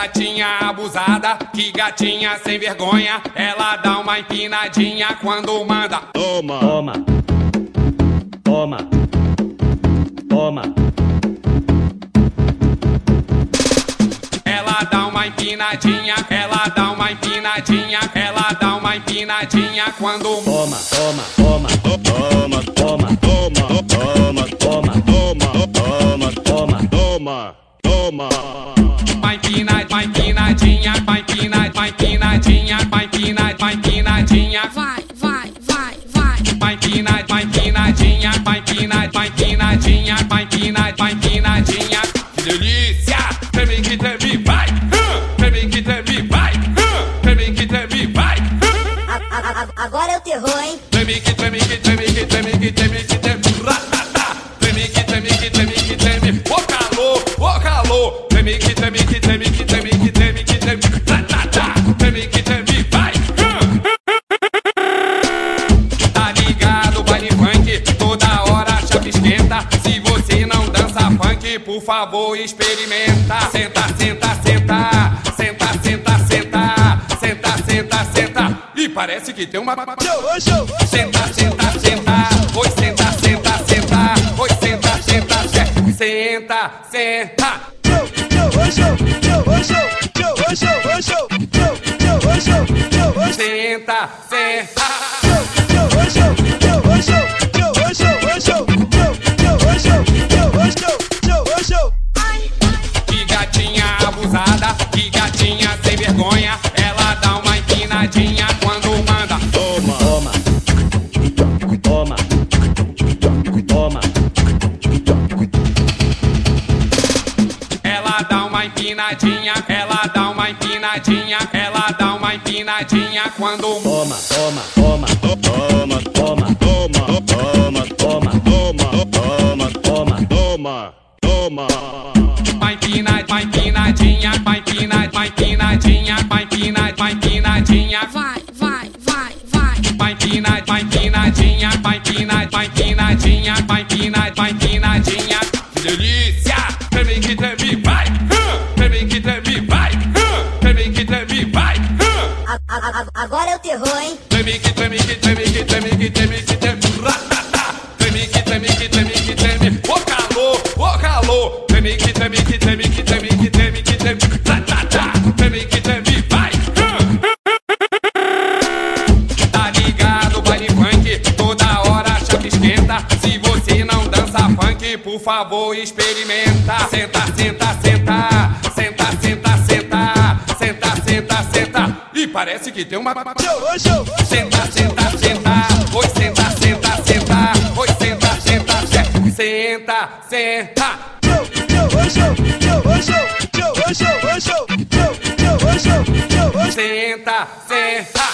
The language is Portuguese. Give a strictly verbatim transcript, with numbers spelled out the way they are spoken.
gatinha abusada, que gatinha sem vergonha. Ela dá uma empinadinha quando manda. Toma, toma, toma, toma. Ela dá uma empinadinha, ela dá uma empinadinha, ela dá uma empinadinha quando toma, toma, toma, toma, toma, toma, toma, toma, toma, toma, toma, toma. Vai empina, vai empinadinha, vai empina, vai empinadinha, vai empina, vai empinadinha. Vai, vai, vai, vai. Vai empina, vai empinadinha, vai empina, vai empinadinha, vai empina, vai empinadinha. Que delícia! Treme que treme, vai! Treme que treme, vai! Treme que treme, vai! A, a, a, agora é o terror, hein? Treme que treme, que treme, que treme, que treme, que treme, ratata! Treme que treme, que treme, que treme, ô calor, ô calor! Treme que treme, que treme, que treme, que treme, que treme, ratata! Treme que treme, vai! Tá ligado, baile funk, toda hora a chapa esquenta. Se você não dança funk, por favor, experimenta. Senta, senta, senta, senta, senta, senta, senta, senta, senta. E parece que tem uma... Senta, senta, senta, oi, senta, senta, senta, oi, senta, senta, senta, senta, senta. Senta, senta. Que gatinha abusada, que gatinha sem vergonha. Ela dá uma empinadinha quando manda. Toma, toma, toma, toma. Ela dá uma empinadinha, ela dá uma empinadinha, ela dá uma empinadinha quando Toma, toma, toma, toma, toma, toma, toma, toma, toma, toma, toma, toma. vai empina, vai empinadinha, vai empina, vai empinadinha, vai empina, vai empinadinha. Vai, vai, vai, vai. Vai empina, vai empinadinha, vai empina, vai empinadinha, vai empina, vai empinadinha. Que delícia! Treme que treme, vai! Treme que treme, vai! Treme que treme, vai! A, a, a, agora é o terror, hein? Treme que treme, que treme, que treme, que treme, que treme, ratata! Treme que treme, que treme, que treme, ô calor, ô calor! Treme que treme, que treme, que treme, que treme, que treme, ratata! Treme que treme, vai! Tá ligado, baile funk, toda hora a chapa esquenta. Se você não dança funk, por favor, experimenta. Senta, senta, senta, senta, senta, senta, senta, senta, senta. E parece que tem uma... Senta, senta, senta, oi, senta, senta, senta, oi, senta, senta, senta, senta, senta. Senta, senta.